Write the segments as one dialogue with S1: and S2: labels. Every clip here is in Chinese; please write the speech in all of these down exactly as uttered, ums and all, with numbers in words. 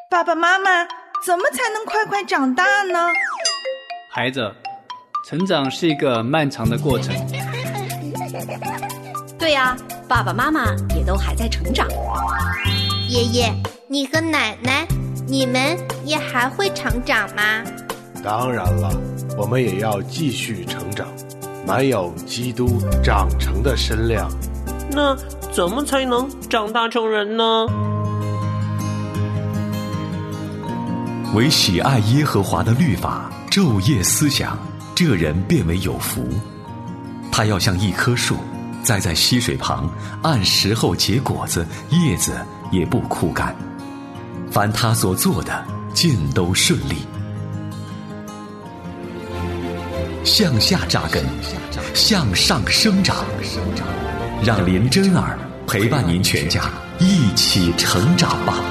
S1: 爸爸妈妈，怎么才能快快长大呢？
S2: 孩子，成长是一个漫长的过程。
S3: 对呀，爸爸妈妈也都还在成长。
S4: 爷爷，你和奶奶，你们也还会成长吗？
S5: 当然了，我们也要继续成长，满有基督长成的身量。
S6: 那怎么才能长大成人呢？
S7: 唯喜爱耶和华的律法，昼夜思想，这人便为有福。他要像一棵树，栽在溪水旁，按时候结果子，叶子也不枯干。凡他所做的，尽都顺利。向下扎根，向上生长，让林真儿陪伴您全家一起成长吧。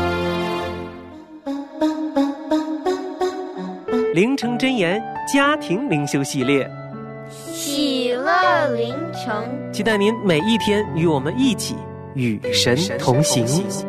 S6: 灵城真言家庭灵修系列，
S4: 喜乐灵城，
S6: 期待您每一天与我们一起与神同行。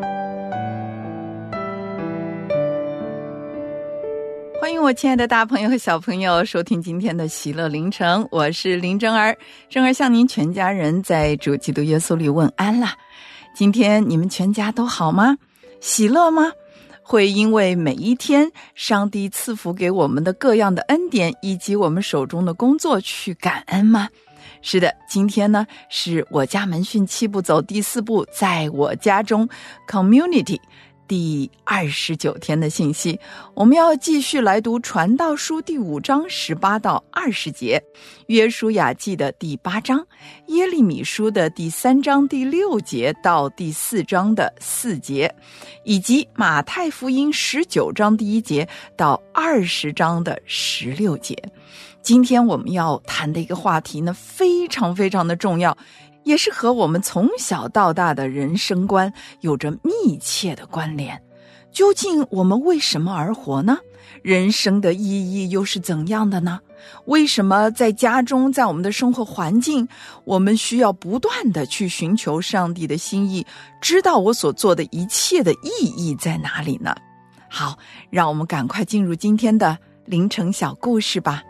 S1: 欢迎我亲爱的大朋友和小朋友收听今天的喜乐灵城，我是林真儿。真儿向您全家人在主基督耶稣里问安啦。今天你们全家都好吗？喜乐吗？会因为每一天上帝赐福给我们的各样的恩典以及我们手中的工作去感恩吗？是的，今天呢是我家门训七步走第四步，在我家中 Community第二十九天的信息。我们要继续来读传道书第五章十八到二十节，约书亚记的第八章，耶利米书的第三章第六节到第四章的四节，以及马太福音十九章第一节到二十章的十六节。今天我们要谈的一个话题呢，非常非常的重要，也是和我们从小到大的人生观有着密切的关联。究竟我们为什么而活呢？人生的意义又是怎样的呢？为什么在家中，在我们的生活环境，我们需要不断的去寻求上帝的心意，知道我所做的一切的意义在哪里呢？好，让我们赶快进入今天的灵城小故事吧。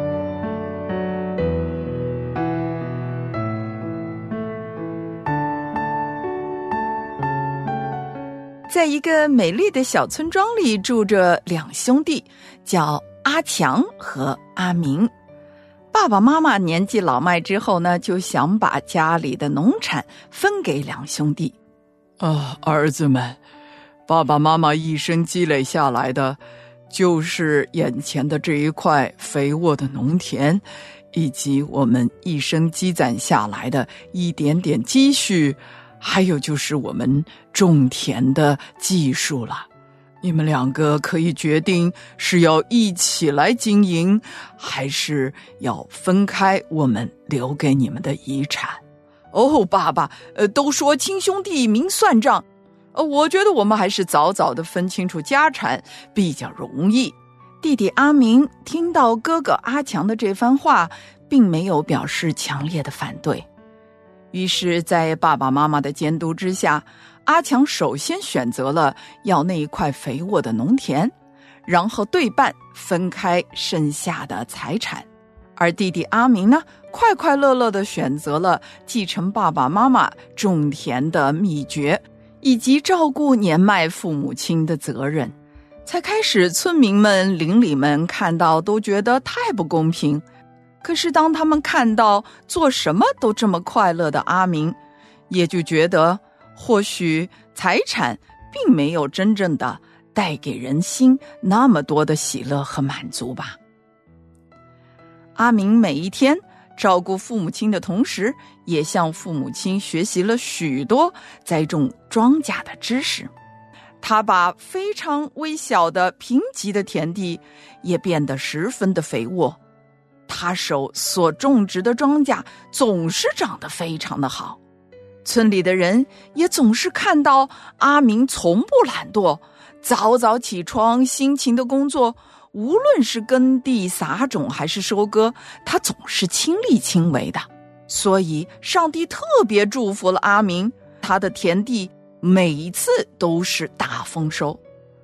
S1: 在一个美丽的小村庄里住着两兄弟，叫阿强和阿明。爸爸妈妈年纪老迈之后呢，就想把家里的农产分给两兄弟。
S8: 啊，儿子们，爸爸妈妈一生积累下来的，就是眼前的这一块肥沃的农田，以及我们一生积攒下来的一点点积蓄，还有就是我们种田的技术了。你们两个可以决定是要一起来经营，还是要分开我们留给你们的遗产。哦，爸爸，呃，都说亲兄弟明算账，呃，我觉得我们还是早早的分清楚家产比较容易。
S1: 弟弟阿明听到哥哥阿强的这番话，并没有表示强烈的反对。于是在爸爸妈妈的监督之下，阿强首先选择了要那一块肥沃的农田，然后对半分开剩下的财产。而弟弟阿明呢，快快乐乐地选择了继承爸爸妈妈种田的秘诀，以及照顾年迈父母亲的责任。才开始，村民们邻里们看到都觉得太不公平。可是当他们看到做什么都这么快乐的阿明，也就觉得或许财产并没有真正的带给人心那么多的喜乐和满足吧。阿明每一天照顾父母亲的同时，也向父母亲学习了许多栽种庄稼的知识。他把非常微小的贫瘠的田地也变得十分的肥沃，他手所种植的庄稼总是长得非常的好。村里的人也总是看到阿明从不懒惰，早早起床，辛勤的工作，无论是耕地撒种还是收割，他总是亲力亲为的。所以上帝特别祝福了阿明，他的田地每一次都是大丰收。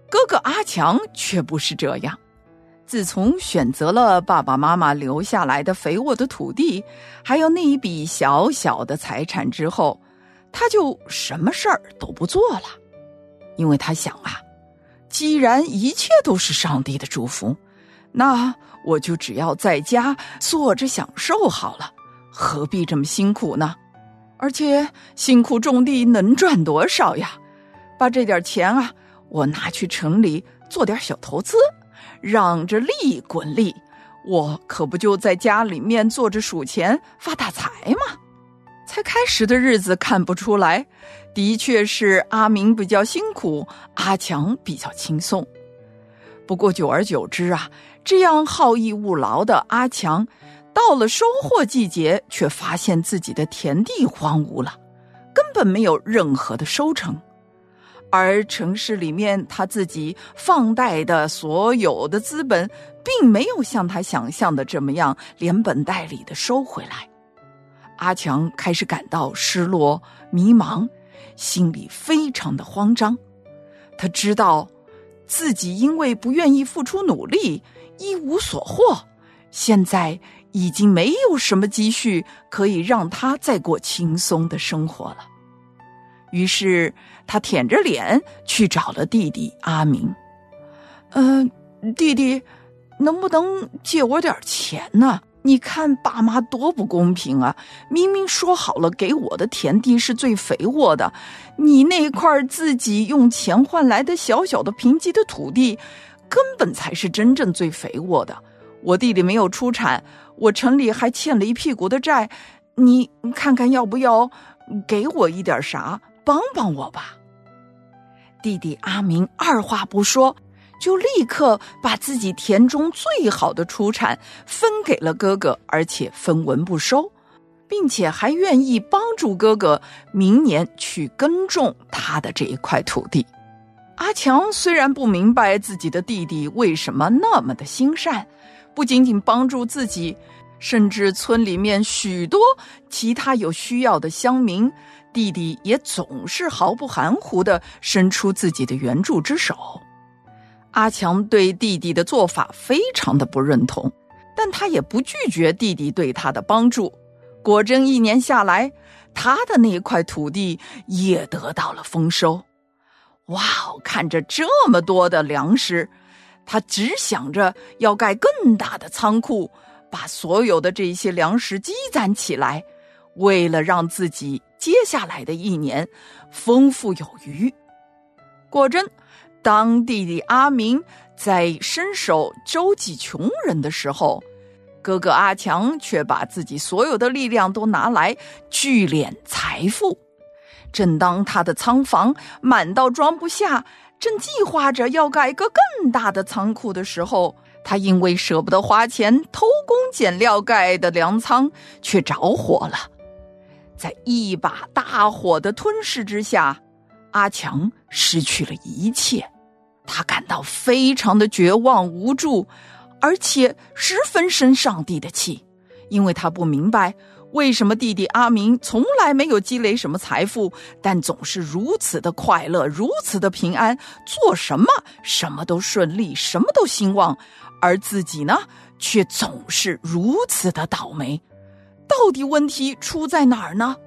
S1: 哥哥阿强却不是这样。自从选择了爸爸妈妈留下来的肥沃的土地，还有那一笔小小的财产之后，他就什么事儿都不做了。因为他想啊，既然一切都是上帝的祝福，那我就只要在家坐着享受好了，何必这么辛苦呢？而且辛苦种地能赚多少呀？把这点钱啊，我拿去城里做点小投资，让这利滚利，我可不就在家里面坐着数钱发大财吗？才开始的日子看不出来，的确是阿明比较辛苦，阿强比较轻松。不过久而久之啊，这样好逸恶劳的阿强，到了收获季节，却发现自己的田地荒芜了，根本没有任何的收成。而城市里面他自己放贷的所有的资本，并没有像他想象的这么样连本带利的收回来。阿强开始感到失落、迷茫，心里非常的慌张。他知道自己因为不愿意付出努力，一无所获，现在已经没有什么积蓄可以让他再过轻松的生活了。于是他舔着脸去找了弟弟阿明。嗯、呃，弟弟，能不能借我点钱呢？你看爸妈多不公平啊，明明说好了给我的田地是最肥沃的，你那块自己用钱换来的小小的贫瘠的土地，根本才是真正最肥沃的。我弟弟没有出产，我城里还欠了一屁股的债，你看看要不要给我一点啥，帮帮我吧。弟弟阿明二话不说，就立刻把自己田中最好的出产分给了哥哥，而且分文不收，并且还愿意帮助哥哥明年去耕种他的这一块土地。阿强虽然不明白自己的弟弟为什么那么的心善，不仅仅帮助自己，甚至村里面许多其他有需要的乡民，弟弟也总是毫不含糊地伸出自己的援助之手。阿强对弟弟的做法非常的不认同，但他也不拒绝弟弟对他的帮助。果真一年下来，他的那一块土地也得到了丰收。哇，看着这么多的粮食，他只想着要盖更大的仓库，把所有的这些粮食积攒起来，为了让自己接下来的一年丰富有余。果真，当弟弟阿明在伸手周济穷人的时候，哥哥阿强却把自己所有的力量都拿来聚敛财富。正当他的仓房满到装不下，正计划着要盖一个更大的仓库的时候，他因为舍不得花钱偷工减料盖的粮仓却着火了。在一把大火的吞噬之下，阿强失去了一切，他感到非常的绝望无助，而且十分生上帝的气，因为他不明白为什么弟弟阿明从来没有积累什么财富，但总是如此的快乐，如此的平安，做什么什么都顺利，什么都兴旺，而自己呢，却总是如此的倒霉。到底问题出在哪儿呢？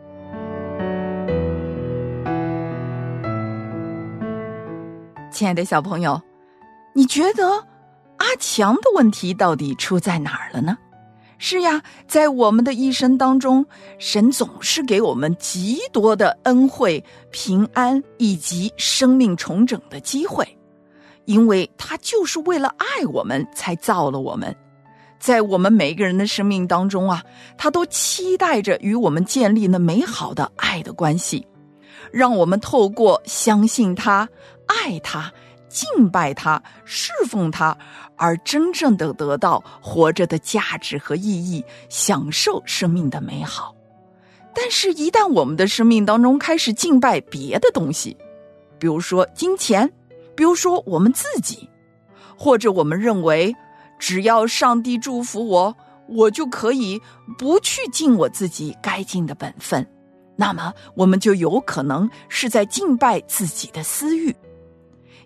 S1: 亲爱的小朋友，你觉得阿强的问题到底出在哪儿了呢？是呀，在我们的一生当中，神总是给我们极多的恩惠、平安以及生命重整的机会，因为他就是为了爱我们才造了我们。在我们每个人的生命当中啊，他都期待着与我们建立那美好的爱的关系，让我们透过相信他、爱他、敬拜他、侍奉他，而真正的得到活着的价值和意义，享受生命的美好。但是一旦我们的生命当中开始敬拜别的东西，比如说金钱，比如说我们自己，或者我们认为只要上帝祝福我，我就可以不去尽我自己该尽的本分，那么我们就有可能是在敬拜自己的私欲。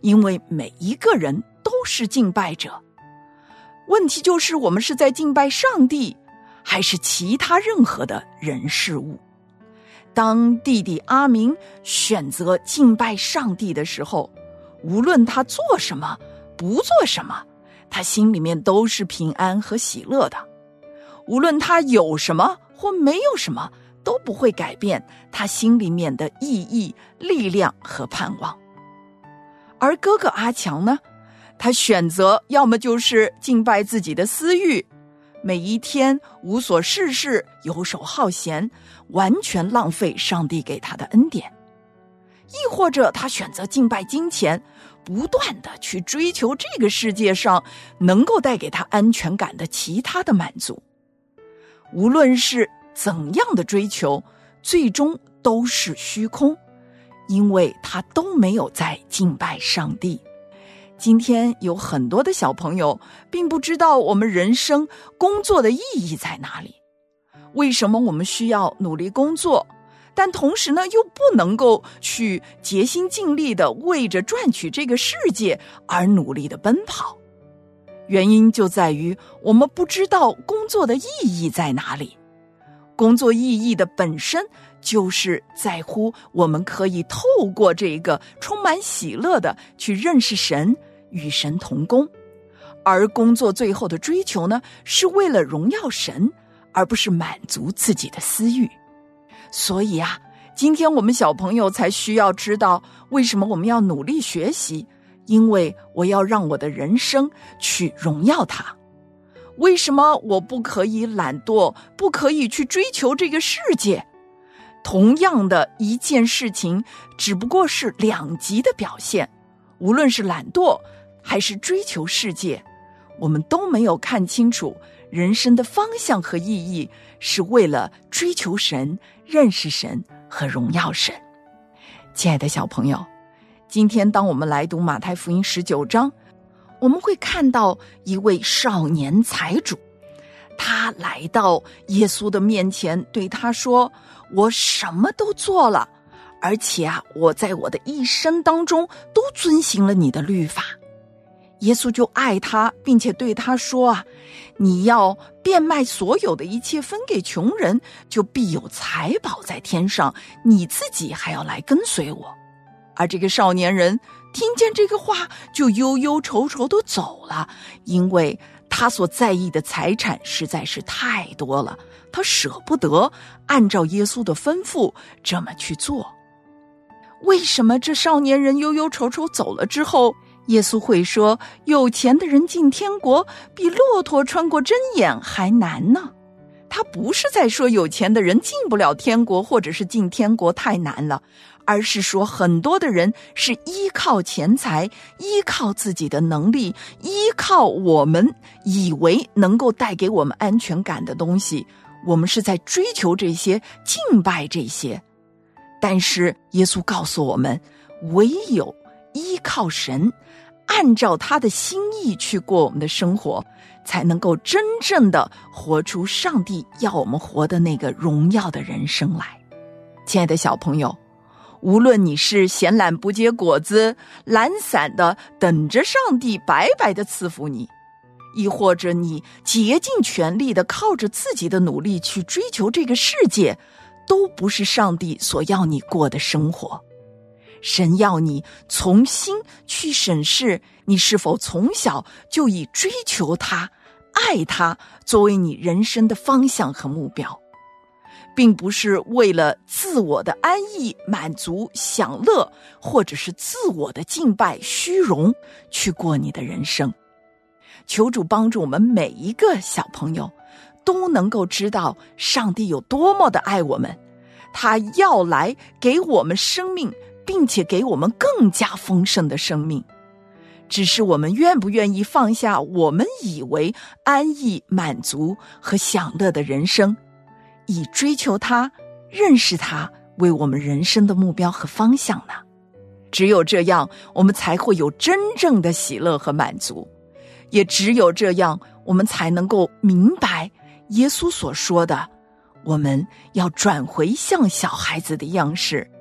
S1: 因为每一个人都是敬拜者。问题就是我们是在敬拜上帝，还是其他任何的人事物。当弟弟阿明选择敬拜上帝的时候，无论他做什么不做什么，他心里面都是平安和喜乐的。无论他有什么或没有什么，都不会改变他心里面的意义、力量和盼望。而哥哥阿强呢，他选择要么就是敬拜自己的私欲，每一天无所事事，游手好闲，完全浪费上帝给他的恩典；亦或者他选择敬拜金钱，不断的去追求这个世界上能够带给他安全感的其他的满足。无论是怎样的追求，最终都是虚空，因为他都没有在敬拜上帝。今天有很多的小朋友并不知道我们人生工作的意义在哪里，为什么我们需要努力工作，但同时呢又不能够去竭心尽力的为着赚取这个世界而努力的奔跑。原因就在于我们不知道工作的意义在哪里。工作意义的本身就是在乎我们可以透过这个充满喜乐的去认识神，与神同工。而工作最后的追求呢，是为了荣耀神，而不是满足自己的私欲。所以啊，今天我们小朋友才需要知道为什么我们要努力学习，因为我要让我的人生去荣耀他。为什么我不可以懒惰，不可以去追求这个世界？同样的一件事情，只不过是两极的表现。无论是懒惰还是追求世界，我们都没有看清楚人生的方向和意义，是为了追求神、认识神和荣耀神。亲爱的小朋友，今天当我们来读马太福音十九章，我们会看到一位少年财主，他来到耶稣的面前，对他说：我什么都做了，而且啊，我在我的一生当中都遵行了你的律法。耶稣就爱他，并且对他说啊，你要变卖所有的一切分给穷人，就必有财宝在天上，你自己还要来跟随我。而这个少年人听见这个话，就忧忧愁愁地走了，因为他所在意的财产实在是太多了，他舍不得按照耶稣的吩咐这么去做。为什么这少年人忧忧愁愁走了之后，耶稣会说有钱的人进天国比骆驼穿过针眼还难呢？他不是在说有钱的人进不了天国，或者是进天国太难了，而是说很多的人是依靠钱财，依靠自己的能力，依靠我们以为能够带给我们安全感的东西，我们是在追求这些，敬拜这些。但是耶稣告诉我们，唯有依靠神，按照他的心意去过我们的生活，才能够真正的活出上帝要我们活的那个荣耀的人生来。亲爱的小朋友，无论你是闲懒不结果子，懒散的等着上帝白白的赐福你，亦或者你竭尽全力的靠着自己的努力去追求这个世界，都不是上帝所要你过的生活。神要你重新去审视，你是否从小就以追求他、爱他作为你人生的方向和目标，并不是为了自我的安逸、满足、享乐，或者是自我的敬拜、虚荣去过你的人生。求主帮助我们每一个小朋友都能够知道上帝有多么的爱我们，他要来给我们生命，并且给我们更加丰盛的生命。只是我们愿不愿意放下我们以为安逸、满足和享乐的人生，以追求他、认识他为我们人生的目标和方向呢？只有这样，我们才会有真正的喜乐和满足。也只有这样，我们才能够明白耶稣所说的，我们要转回像小孩子的样式，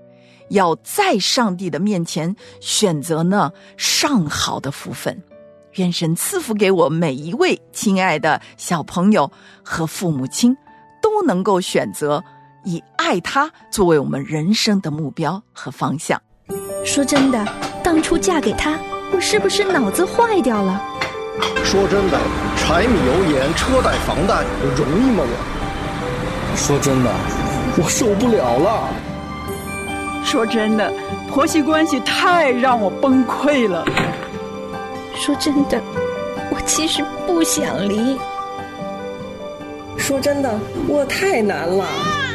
S1: 要在上帝的面前选择呢上好的福分。愿神赐福给我每一位亲爱的小朋友和父母亲，都能够选择以爱他作为我们人生的目标和方向。
S9: 说真的，当初嫁给他，我是不是脑子坏掉了？
S10: 说真的，柴米油盐车贷房贷容易吗我？说真的，我受不了了。
S11: 说真的，婆媳关系太让我崩溃了。
S9: 说真的，我其实不想离。
S12: 说真的，我太难了。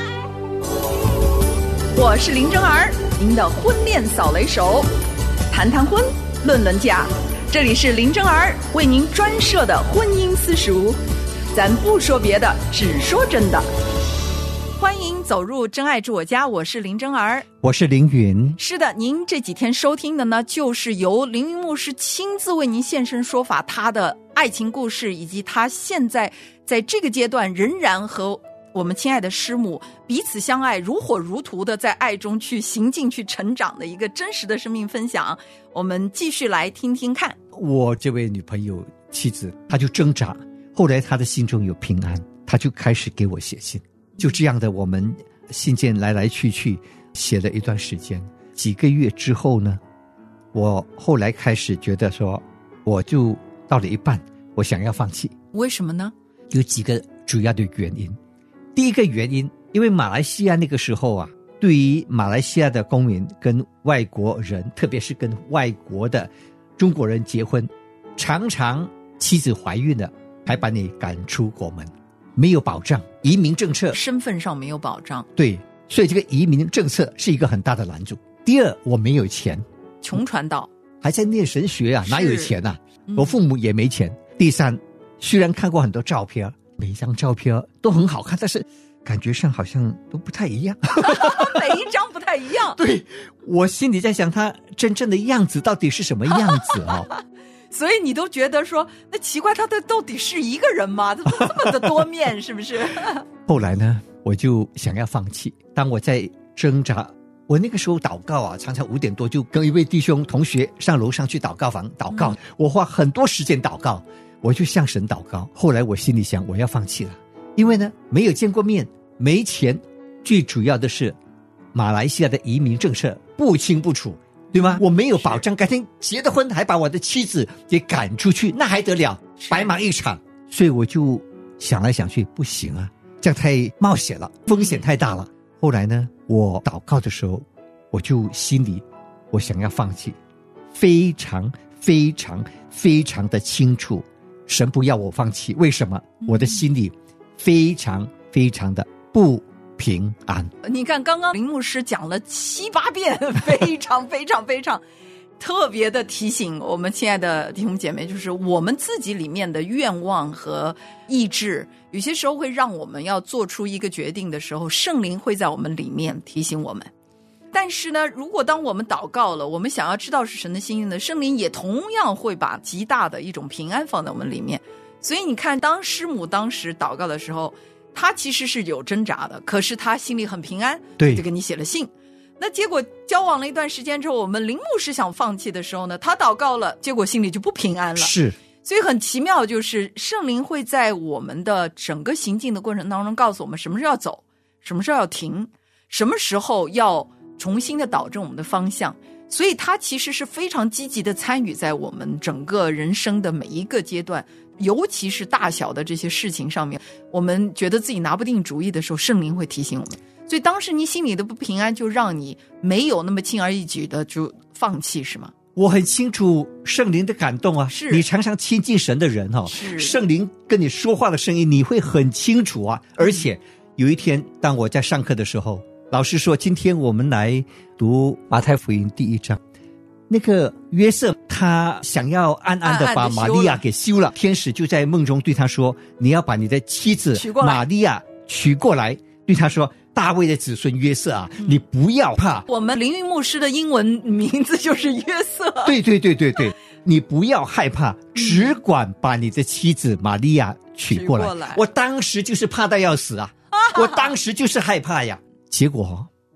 S1: 我是林真儿，您的婚恋扫雷手，谈谈婚，论论嫁，这里是林真儿为您专设的婚姻私塾，咱不说别的，只说真的。欢迎走入真爱住我家，我是林真儿，
S13: 我是凌云。
S1: 是的，您这几天收听的呢，就是由凌云牧师亲自为您现身说法，他的爱情故事，以及他现在在这个阶段仍然和我们亲爱的师母彼此相爱，如火如荼的在爱中去行进去成长的一个真实的生命分享。我们继续来听听看。
S13: 我这位女朋友妻子，她就挣扎，后来她的心中有平安，她就开始给我写信。就这样的，我们信件来来去去写了一段时间，几个月之后呢，我后来开始觉得说，我就到了一半，我想要放弃。
S1: 为什么呢？
S13: 有几个主要的原因。第一个原因，因为马来西亚那个时候啊，对于马来西亚的公民跟外国人，特别是跟外国的中国人结婚，常常妻子怀孕了还把你赶出国门，没有保障，移民政策
S1: 身份上没有保障。
S13: 对，所以这个移民政策是一个很大的拦阻。第二，我没有钱，
S1: 穷传道，
S13: 还在念神学啊，哪有钱啊、嗯、我父母也没钱。第三，虽然看过很多照片，每一张照片都很好看，但是感觉上好像都不太一样
S1: 每一张不太一样。
S13: 对，我心里在想他真正的样子到底是什么样子哦
S1: 所以你都觉得说，那奇怪，他的到底是一个人吗？他这么的多面是不是
S13: 后来呢，我就想要放弃。当我在挣扎，我那个时候祷告啊，常常五点多就跟一位弟兄同学上楼上去祷告房祷告、嗯、我花很多时间祷告，我就向神祷告。后来我心里想，我要放弃了，因为呢没有见过面，没钱，最主要的是马来西亚的移民政策不清不楚，对吗？我没有保障，改天结了婚还把我的妻子给赶出去，那还得了，白忙一场。所以我就想来想去，不行啊，这样太冒险了，风险太大了。后来呢，我祷告的时候，我就心里我想要放弃，非常非常非常的清楚神不要我放弃。为什么？我的心里非常非常的不平安。
S1: 你看刚刚林牧师讲了七八遍，非常非常非常特别的提醒我们亲爱的弟兄姐妹，就是我们自己里面的愿望和意志，有些时候会让我们要做出一个决定的时候，圣灵会在我们里面提醒我们。但是呢，如果当我们祷告了，我们想要知道是神的心意呢，圣灵也同样会把极大的一种平安放在我们里面。所以你看，当师母当时祷告的时候，他其实是有挣扎的，可是他心里很平安，
S13: 对，
S1: 就给你写了信。那结果交往了一段时间之后，我们林牧师想放弃的时候呢，他祷告了，结果心里就不平安了。
S13: 是，
S1: 所以很奇妙，就是圣灵会在我们的整个行进的过程当中告诉我们什么时候要走，什么时候要停，什么时候要重新的导正我们的方向。所以他其实是非常积极的参与在我们整个人生的每一个阶段，尤其是大小的这些事情上面，我们觉得自己拿不定主意的时候，圣灵会提醒我们。所以当时你心里的不平安，就让你没有那么轻而易举的就放弃，是吗？
S13: 我很清楚圣灵的感动啊，
S1: 是
S13: 你常常亲近神的人哦，圣灵跟你说话的声音你会很清楚啊。而且有一天当我在上课的时候，老师说今天我们来读马太福音第一章，那个约瑟他想要暗暗的把玛利亚给休了，天使就在梦中对他说，你要把你的妻子玛利亚娶过来，对他说，大卫的子孙约瑟啊、嗯、你不要怕。我
S1: 们凌云牧师的英文名字就是约瑟。
S13: 对对对对对你不要害怕，只管把你的妻子玛利亚娶过来。过来我当时就是怕到要死啊我当时就是害怕呀。结果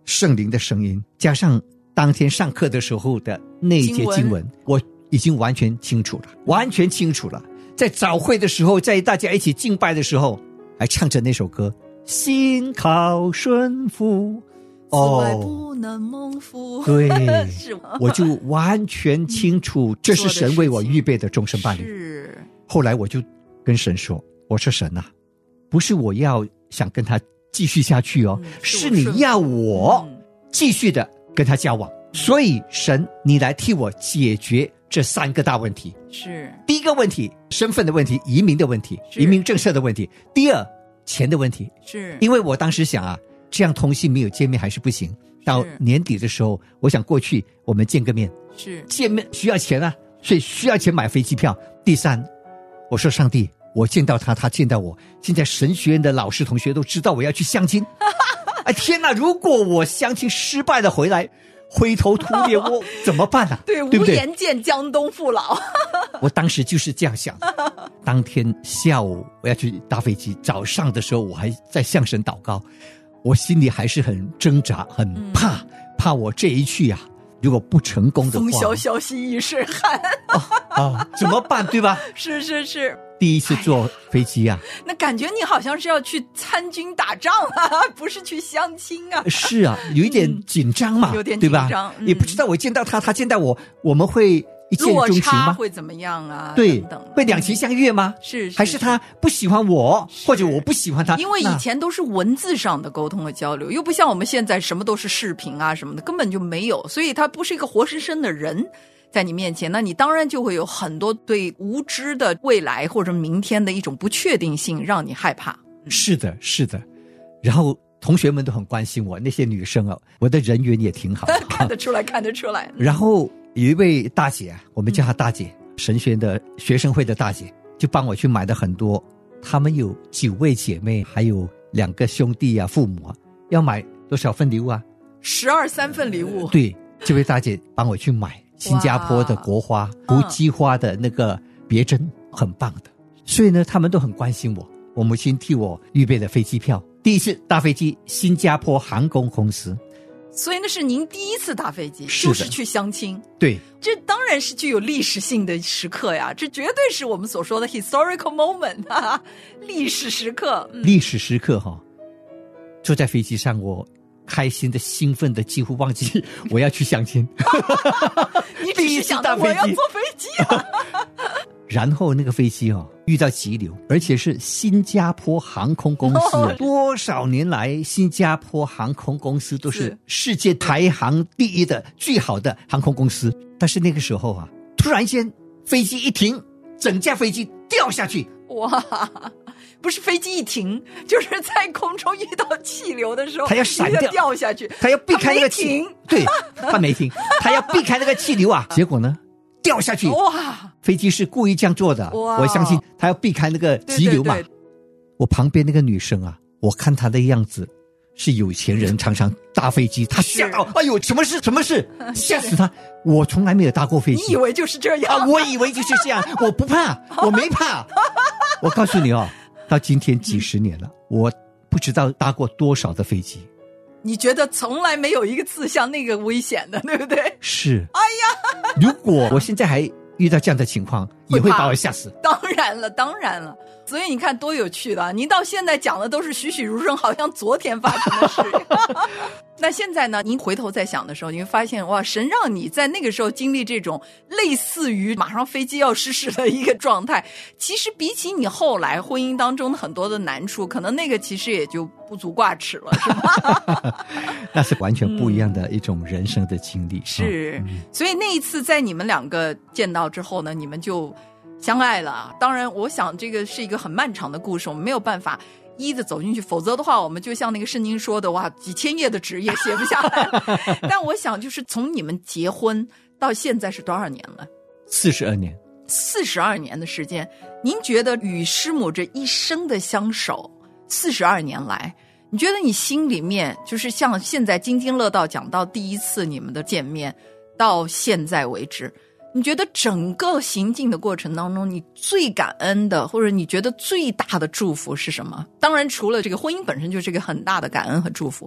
S13: 圣灵的声音，加上当天上课的时候的那一节经文，我已经完全清楚了，完全清楚了。在早会的时候，在大家一起敬拜的时候，还唱着那首歌，心靠顺服，
S1: 哦，不能蒙福。
S13: 对，我就完全清楚，嗯，这是神为我预备的终身伴侣。
S1: 是。
S13: 后来我就跟神说，我说神啊，不是我要想跟他继续下去哦，嗯，是, 是你要我继续的跟他交往，嗯，所以神你来替我解决这三个大问题。
S1: 是。
S13: 第一个问题，身份的问题，移民的问题，移民政策的问题。第二，钱的问题。
S1: 是。
S13: 因为我当时想啊，这样通信没有见面还是不行，到年底的时候我想过去我们见个面，
S1: 是
S13: 见面需要钱啊，所以需要钱买飞机票。第三，我说上帝，我见到他，他见到我，现在神学院的老师同学都知道我要去相亲哎天哪，如果我相亲失败了回来灰头土脸，我怎么办啊？
S1: 对，
S13: 对不对？
S1: 无颜见江东父老
S13: 我当时就是这样想的。当天下午我要去搭飞机，早上的时候我还在向神祷告，我心里还是很挣扎，很怕，嗯，怕我这一去啊，如果不成功的话，
S1: 风萧萧兮易水寒
S13: 啊啊，怎么办？对吧？
S1: 是是是。
S13: 第一次坐飞机啊，
S1: 那感觉你好像是要去参军打仗啊，不是去相亲啊。
S13: 是啊，有一点紧张嘛，
S1: 嗯，有点紧张，
S13: 对吧？
S1: 嗯，
S13: 也不知道我见到他，他见到我，我们会一见钟情吗？
S1: 落差会怎么样啊？
S13: 对，
S1: 等等，
S13: 会两情相悦吗？
S1: 是，是
S13: 还是他不喜欢我，或者我不喜欢他？
S1: 因为以前都是文字上的沟通和交流，又不像我们现在什么都是视频啊什么的，根本就没有，所以他不是一个活生生的人在你面前，那你当然就会有很多对无知的未来或者明天的一种不确定性让你害怕。
S13: 是的，是的。然后同学们都很关心我，那些女生啊，我的人缘也挺好
S1: 看得出来，看得出来。
S13: 然后有一位大姐啊，我们叫她大姐，嗯，神学院的学生会的大姐，就帮我去买了很多。她们有九位姐妹，还有两个兄弟啊，父母啊，要买多少份礼物啊？
S1: 十二三份礼物。
S13: 对，这位大姐帮我去买新加坡的国花，胡姬花的那个别针，很棒的。所以呢，他们都很关心我。我母亲替我预备的飞机票，第一次搭飞机，新加坡航空公司。
S1: 所以那是您第一次搭飞机，是就是去相亲。
S13: 对，
S1: 这当然是具有历史性的时刻呀，这绝对是我们所说的 historical moment 啊，历史时刻。
S13: 嗯，历史时刻哈，哦，坐在飞机上，我开心的、兴奋的，几乎忘记我要去相亲。
S1: 你只是想到我要坐飞机啊。
S13: 然后那个飞机哦遇到急流，而且是新加坡航空公司。哦，多少年来新加坡航空公司都是世界排行第一的最好的航空公司。但是那个时候啊，突然间飞机一停，整架飞机掉下去。
S1: 哇，不是飞机一停，就是在空中遇到气流的时候，
S13: 它要闪掉
S1: 掉下去，
S13: 它要避开那个气流。对，它没停，它要避开那个气流啊。结果呢，掉下去。
S1: 哇！
S13: 飞机是故意这样做的，我相信他要避开那个急流嘛。对对对，我旁边那个女生啊，我看她的样子是有钱人，常常搭飞机，她吓到，哎呦，什么事？什么事？吓死她！我从来没有搭过飞机。
S1: 你以为就是这样
S13: 啊？我以为就是这样，我不怕，我没怕。我告诉你哦，到今天几十年了，我不知道搭过多少的飞机。
S1: 你觉得从来没有一个字像那个危险的，对不对？
S13: 是。
S1: 哎呀，
S13: 如果我现在还遇到这样的情况，也会把我吓死。
S1: 当然了，当然了。所以你看多有趣的啊！您到现在讲的都是栩栩如生，好像昨天发生的事。那现在呢，您回头再想的时候，你会发现哇，神让你在那个时候经历这种类似于马上飞机要失事的一个状态，其实比起你后来婚姻当中的很多的难处，可能那个其实也就不足挂齿了，是吗？
S13: 那是完全不一样的一种人生的经历。嗯、
S1: 是、嗯，所以那一次在你们两个见到之后呢，你们就相爱了。当然我想这个是一个很漫长的故事，我们没有办法一一的走进去，否则的话我们就像那个圣经说的，哇，几千页的纸也写不下来。但我想就是从你们结婚到现在是多少年了？
S13: 四十二年。
S1: 四十二年的时间，您觉得与师母这一生的相守，四十二年来，你觉得你心里面就是像现在津津乐道讲到第一次你们的见面到现在为止，你觉得整个行进的过程当中，你最感恩的或者你觉得最大的祝福是什么？当然除了这个婚姻本身就是一个很大的感恩和祝福，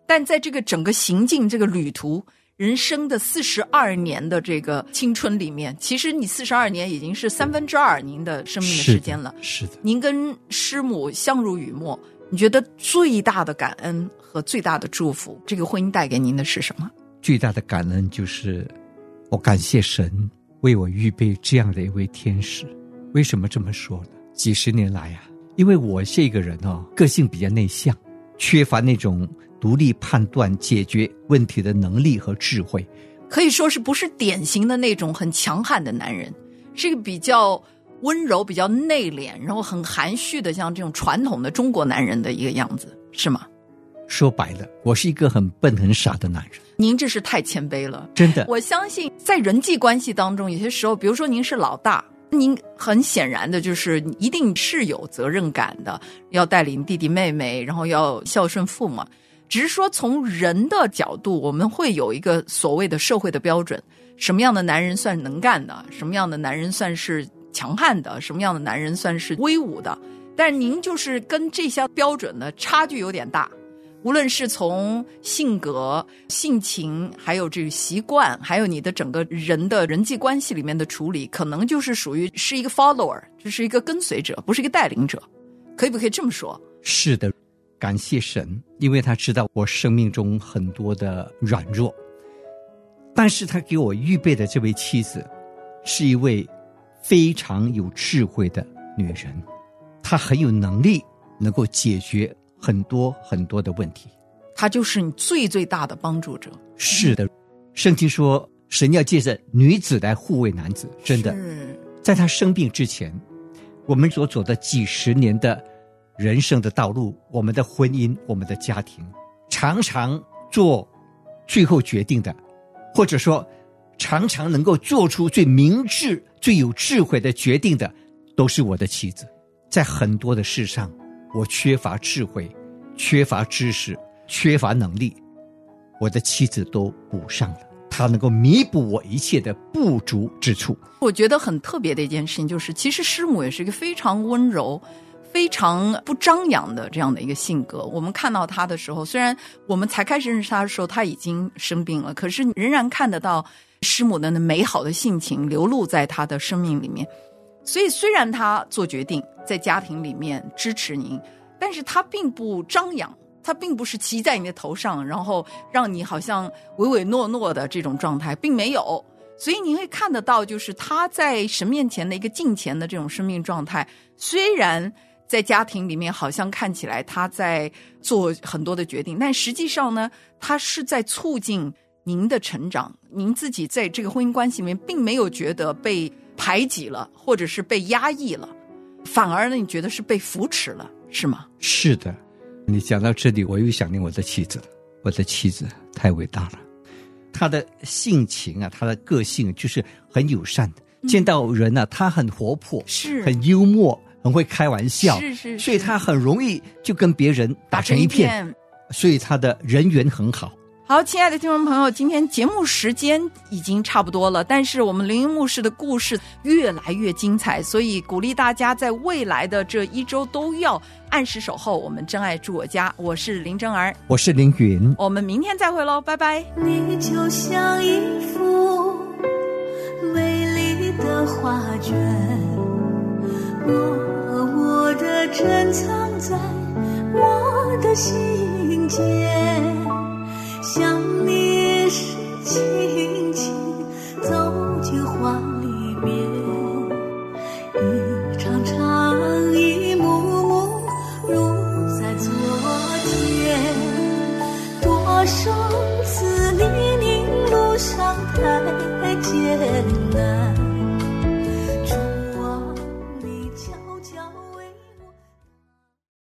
S1: 但在这个整个行进这个旅途人生的四十二年的这个青春里面，其实你四十二年已经是三分之二您的生命的时间了。
S13: 是的，是的。
S1: 您跟师母相濡以沫，你觉得最大的感恩和最大的祝福，这个婚姻带给您的是什么？
S13: 最大的感恩就是我感谢神为我预备这样的一位天使。为什么这么说呢？几十年来啊，因为我是一个人哦，个性比较内向，缺乏那种独立判断解决问题的能力和智慧，
S1: 可以说是不是典型的那种很强悍的男人，是一个比较温柔比较内敛然后很含蓄的，像这种传统的中国男人的一个样子，是吗？
S13: 说白了，我是一个很笨很傻的男人。
S1: 您这是太谦卑了，
S13: 真的。
S1: 我相信在人际关系当中，有些时候比如说您是老大，您很显然的就是一定是有责任感的，要带领弟弟妹妹，然后要孝顺父母。只是说从人的角度，我们会有一个所谓的社会的标准，什么样的男人算能干的，什么样的男人算是强悍的，什么样的男人算是威武的。但是您就是跟这些标准的差距有点大，无论是从性格、性情，还有这个习惯，还有你的整个人的人际关系里面的处理，可能就是属于是一个 follower， 就是一个跟随者，不是一个带领者，可以不可以这么说？
S13: 是的，感谢神，因为他知道我生命中很多的软弱，但是他给我预备的这位妻子是一位非常有智慧的女人，她很有能力能够解决很多很多的问题，
S1: 她就是你最最大的帮助者。
S13: 是的，圣经说神要借着女子来护卫男子，真的，在她生病之前，我们所走的几十年的人生的道路，我们的婚姻，我们的家庭，常常做最后决定的，或者说常常能够做出最明智最有智慧的决定的，都是我的妻子。在很多的事上我缺乏智慧，缺乏知识，缺乏能力，我的妻子都补上了，她能够弥补我一切的不足之处。
S1: 我觉得很特别的一件事情就是，其实师母也是一个非常温柔非常不张扬的这样的一个性格。我们看到她的时候，虽然我们才开始认识她的时候她已经生病了，可是仍然看得到师母的那美好的性情流露在她的生命里面。所以虽然她做决定在家庭里面支持您，但是她并不张扬，她并不是骑在你的头上，然后让你好像唯唯诺诺的这种状态，并没有。所以你会看得到，就是她在神面前的一个敬虔的这种生命状态，虽然在家庭里面好像看起来她在做很多的决定，但实际上呢，她是在促进您的成长。您自己在这个婚姻关系里面并没有觉得被排挤了，或者是被压抑了，反而呢，你觉得是被扶持了，是吗？
S13: 是的，你讲到这里，我又想念我的妻子了。我的妻子太伟大了，她的性情啊，她的个性就是很友善的，嗯、见到人啊，她很活泼，是很幽默，很会开玩笑，是是是，所以她很容易就跟别人打成一片，打成一片，所以她的人缘很好。
S1: 好，亲爱的听众朋友，今天节目时间已经差不多了，但是我们凌云牧师的故事越来越精彩，所以鼓励大家在未来的这一周都要按时守候我们真爱住我家。我是林真儿，
S13: 我是凌云，
S1: 我们明天再会咯，拜拜。
S14: 你就像一幅美丽的画卷，默默地珍藏在我的心间，想你时轻轻走进画里面，一场场一幕幕如在昨天，多少次泥泞路上太艰难，